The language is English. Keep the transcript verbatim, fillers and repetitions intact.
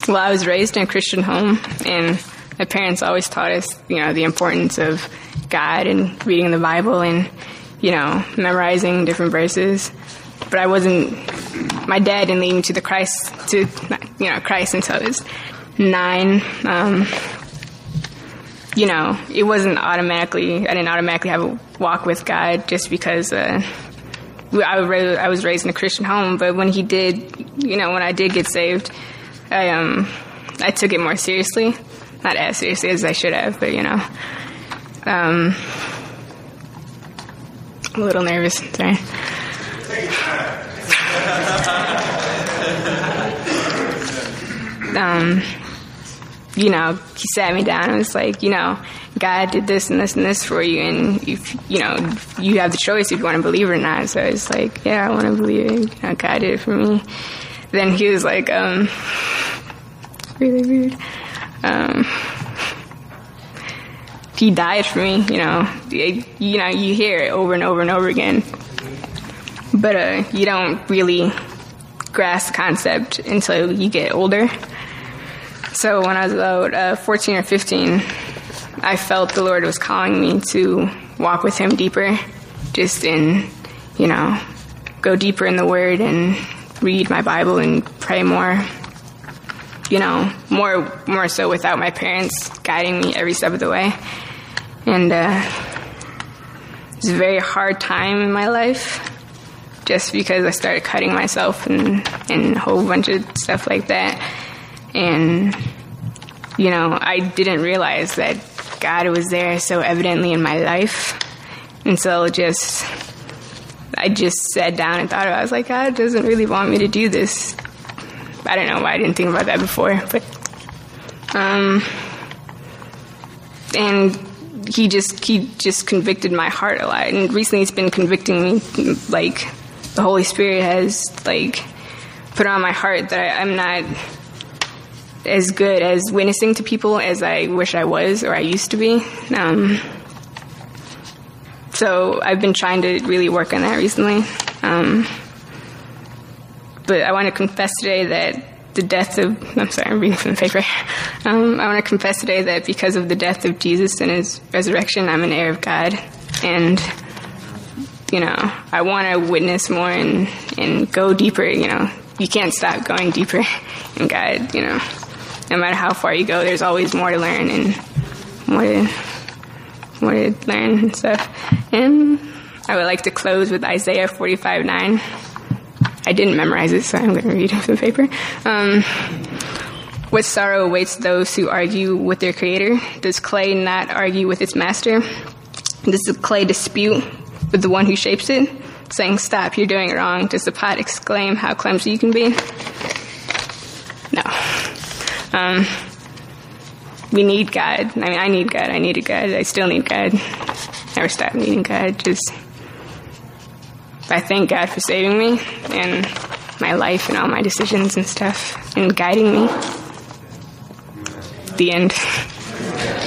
Well, I was raised in a Christian home, and my parents always taught us, you know, the importance of God and reading the Bible and, you know, memorizing different verses. But I wasn't, my dad didn't lead me to the Christ, to, you know, Christ until I was nine. Um, you know, it wasn't automatically, I didn't automatically have a walk with God just because uh, I, was, I was raised in a Christian home. But when he did, you know, when I did get saved, I um I took it more seriously. Not as seriously as I should have, but, you know. Um, I'm a little nervous, sorry. um, you know, he sat me down and was like, you know, God did this and this and this for you, and, if, you know, you have the choice if you want to believe it or not. So I was like, yeah, I want to believe it. You know, God did it for me. Then he was like, um, really weird. Um, he died for me, you know. It, you know, you hear it over and over and over again, but uh, you don't really grasp the concept until you get older. So when I was about uh, fourteen or fifteen, I felt the Lord was calling me to walk with him deeper, just in, you know, go deeper in the Word and read my Bible and pray more, you know, more more so without my parents guiding me every step of the way. And uh, it was a very hard time in my life, just because I started cutting myself and, and a whole bunch of stuff like that. And, you know, I didn't realize that God was there so evidently in my life. And so just, I just sat down and thought about it. I was like, God doesn't really want me to do this. I don't know why I didn't think about that before, but, um, and he just, he just convicted my heart a lot. And recently it's been convicting me, like, the Holy Spirit has, like, put on my heart that I, I'm not as good as witnessing to people as I wish I was or I used to be. Um, so I've been trying to really work on that recently. Um, but I want to confess today that the death of, I'm sorry, I'm reading from the paper. Um, I want to confess today that because of the death of Jesus and his resurrection, I'm an heir of God. And, you know, I want to witness more and, and go deeper, you know. You can't stop going deeper in God, you know. No matter how far you go, there's always more to learn and more to, more to learn and stuff. And I would like to close with Isaiah forty-five nine. I didn't memorize it, so I'm going to read it from the paper. Um, what sorrow awaits those who argue with their creator? Does clay not argue with its master? Does the clay dispute with the one who shapes it, saying, stop, you're doing it wrong? Does the pot exclaim how clumsy you can be? No. Um, we need God. I mean, I need God. I needed God. I still need God. Never stop needing God. Just, I thank God for saving me and my life and all my decisions and stuff and guiding me. The end.